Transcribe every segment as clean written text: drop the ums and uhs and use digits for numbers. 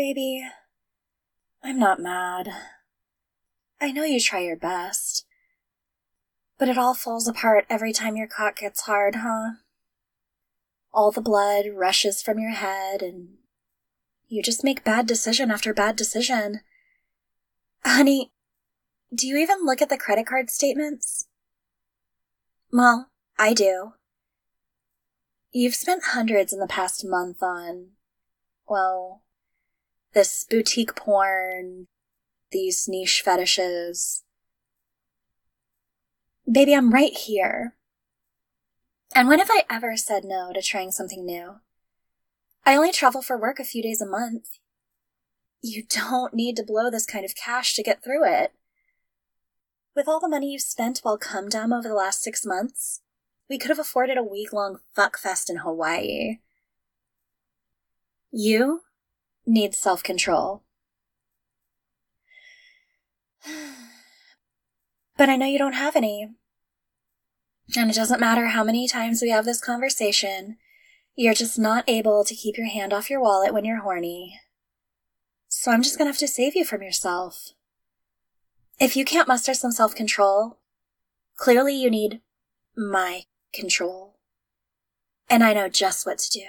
baby. I'm not mad. I know you try your best. But it all falls apart every time your cock gets hard, huh? All the blood rushes from your head, and you just make bad decision after bad decision. Honey, do you even look at the credit card statements? Well, I do. You've spent hundreds in the past month on, well, this boutique porn, these niche fetishes. Baby, I'm right here. And when have I ever said no to trying something new? I only travel for work a few days a month. You don't need to blow this kind of cash to get through it. With all the money you've spent while cum dumb over the last 6 months, we could have afforded a week-long fuckfest in Hawaii. You need self-control. But I know you don't have any. And it doesn't matter how many times we have this conversation, you're just not able to keep your hand off your wallet when you're horny. So I'm just gonna have to save you from yourself. If you can't muster some self-control, clearly you need my control. And I know just what to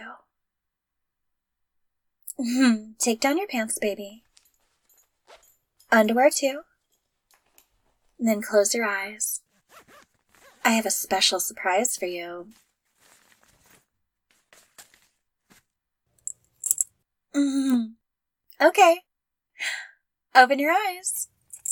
do. Take down your pants, baby. Underwear too. And then close your eyes. I have a special surprise for you. Okay. Open your eyes.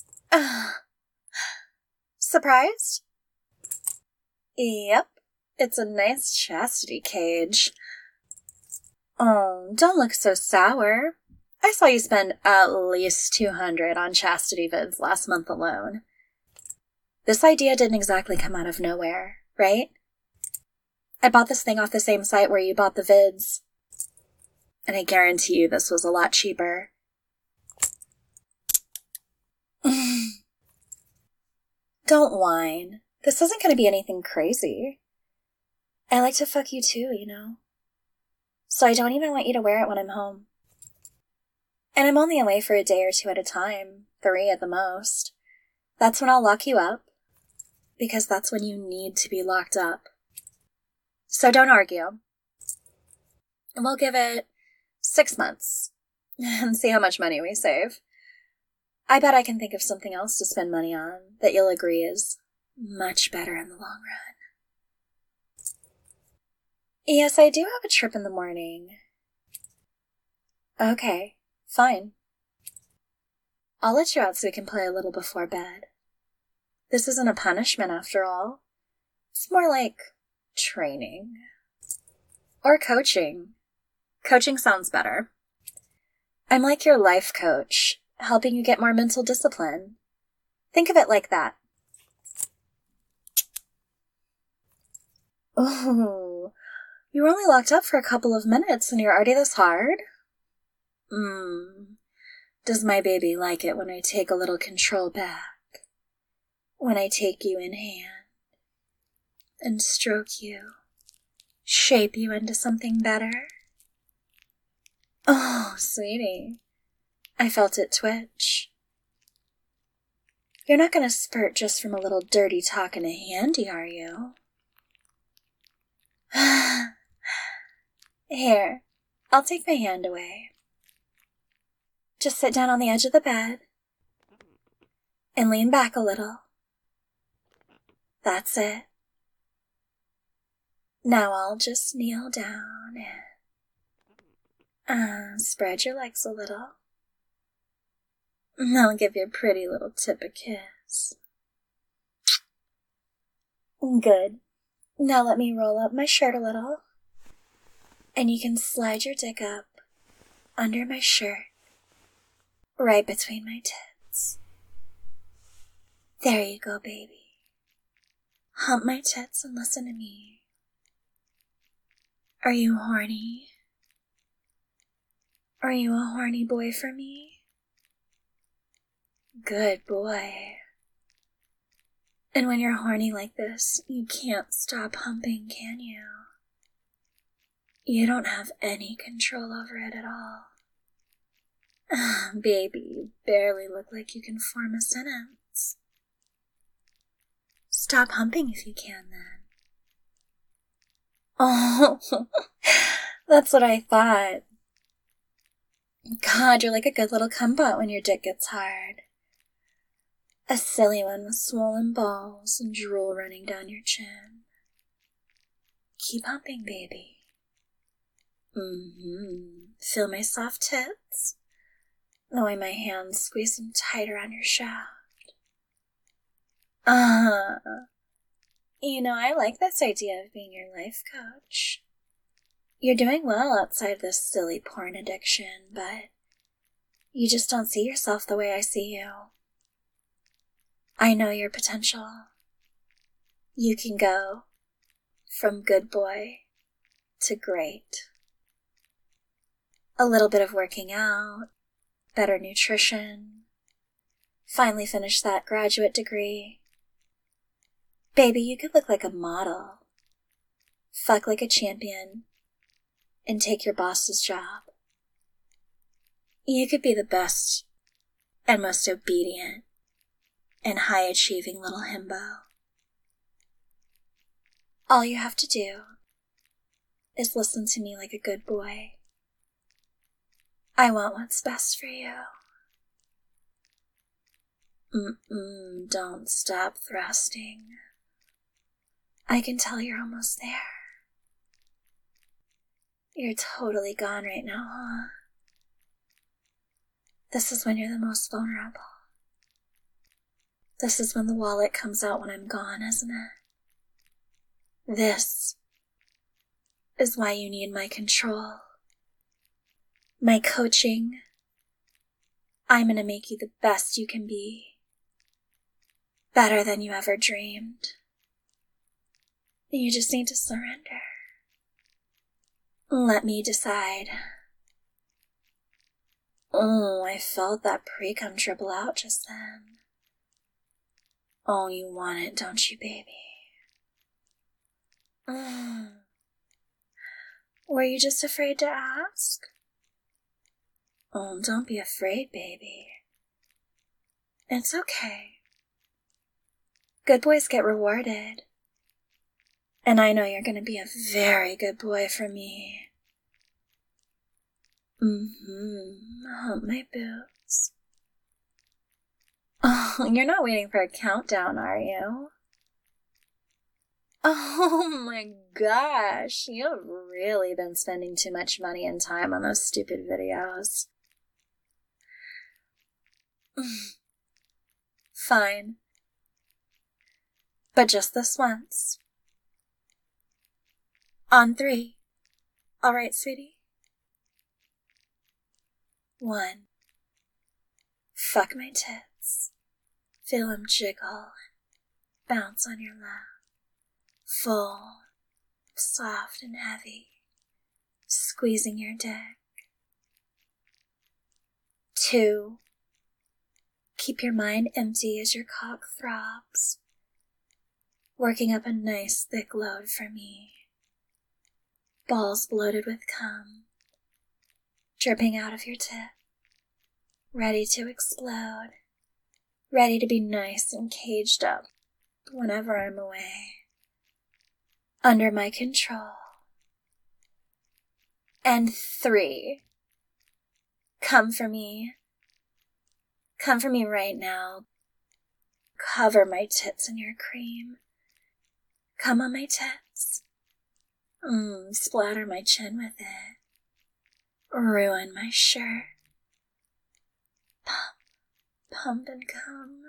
Surprised? Yep. It's a nice chastity cage. Oh, don't look so sour. I saw you spend at least $200 on chastity vids last month alone. This idea didn't exactly come out of nowhere, right? I bought this thing off the same site where you bought the vids. And I guarantee you this was a lot cheaper. Don't whine. This isn't going to be anything crazy. I like to fuck you too, you know? So I don't even want you to wear it when I'm home. And I'm only away for a day or two at a time, 3 at the most. That's when I'll lock you up. Because that's when you need to be locked up. So don't argue. And we'll give it 6 months. And see how much money we save. I bet I can think of something else to spend money on that you'll agree is much better in the long run. Yes, I do have a trip in the morning. Okay, fine. I'll let you out so we can play a little before bed. This isn't a punishment after all. It's more like training. Or coaching. Coaching sounds better. I'm like your life coach, helping you get more mental discipline. Think of it like that. Oh, you were only locked up for a couple of minutes and you're already this hard? Does my baby like it when I take a little control back? When I take you in hand and stroke you, shape you into something better? Oh, sweetie, I felt it twitch. You're not going to spurt just from a little dirty talk and a handy, are you? Here, I'll take my hand away. Just sit down on the edge of the bed and lean back a little. That's it. Now I'll just kneel down and spread your legs a little. And I'll give your pretty little tip a kiss. Good. Now let me roll up my shirt a little. And you can slide your dick up under my shirt, right between my tits. There you go, baby. Hump my tits and listen to me. Are you horny? Are you a horny boy for me? Good boy. And when you're horny like this, you can't stop humping, can you? You don't have any control over it at all. Baby, you barely look like you can form a sentence. Stop humping if you can, then. Oh, that's what I thought. God, you're like a good little cumbot when your dick gets hard. A silly one with swollen balls and drool running down your chin. Keep humping, baby. Feel my soft tits? The way my hands squeeze them tight around your shaft. You know, I like this idea of being your life coach. You're doing well outside this silly porn addiction, but you just don't see yourself the way I see you. I know your potential. You can go from good boy to great. A little bit of working out, better nutrition, finally finish that graduate degree. Baby, you could look like a model, fuck like a champion, and take your boss's job. You could be the best and most obedient and high-achieving little himbo. All you have to do is listen to me like a good boy. I want what's best for you. Don't stop thrusting. I can tell you're almost there. You're totally gone right now, huh? This is when you're the most vulnerable. This is when the wallet comes out when I'm gone, isn't it? This is why you need my control. My coaching. I'm gonna make you the best you can be. Better than you ever dreamed. You just need to surrender. Let me decide. Oh, I felt that pre-cum dribble out just then. Oh, you want it, don't you, baby? Were you just afraid to ask? Oh, don't be afraid, baby. It's okay. Good boys get rewarded. And I know you're gonna be a very good boy for me. Hump my boobs. Oh, you're not waiting for a countdown, are you? Oh my gosh, you've really been spending too much money and time on those stupid videos. Fine. But just this once. On 3. All right, sweetie? 1. Fuck my tits. Feel them jiggle and bounce on your lap. Full, soft and heavy, squeezing your dick. 2. Keep your mind empty as your cock throbs, working up a nice thick load for me. Balls bloated with cum, dripping out of your tip, ready to explode, ready to be nice and caged up whenever I'm away. Under my control. And 3. Come for me. Come for me right now. Cover my tits in your cream. Come on my tits. Splatter my chin with it. Ruin my shirt. Pump, pump and come.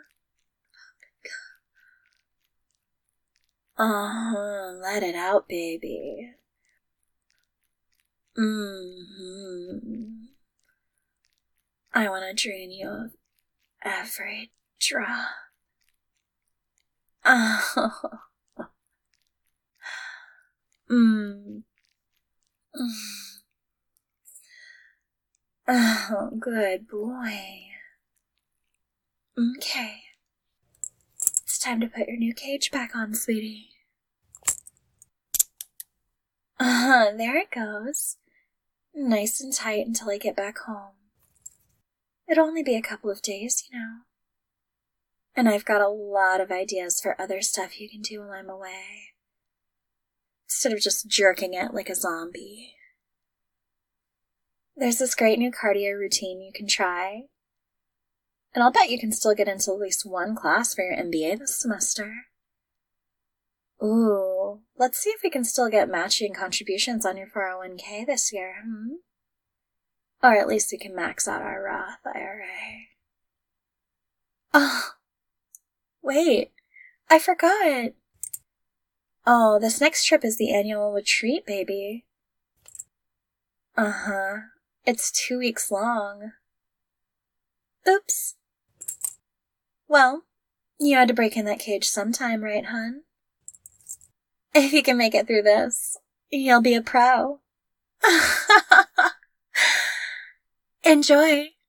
Let it out, baby. I want to drain you of every drop. Oh. Oh, good boy. Okay. It's time to put your new cage back on, sweetie. There it goes. Nice and tight until I get back home. It'll only be a couple of days, you know. And I've got a lot of ideas for other stuff you can do while I'm away. Instead of just jerking it like a zombie. There's this great new cardio routine you can try. And I'll bet you can still get into at least one class for your MBA this semester. Ooh, let's see if we can still get matching contributions on your 401k this year, Or at least we can max out our Roth IRA. Oh, wait, I forgot. Oh, this next trip is the annual retreat, baby. Uh-huh. It's 2 weeks long. Oops. Well, you had to break in that cage sometime, right, hun? If you can make it through this, you'll be a pro. Enjoy.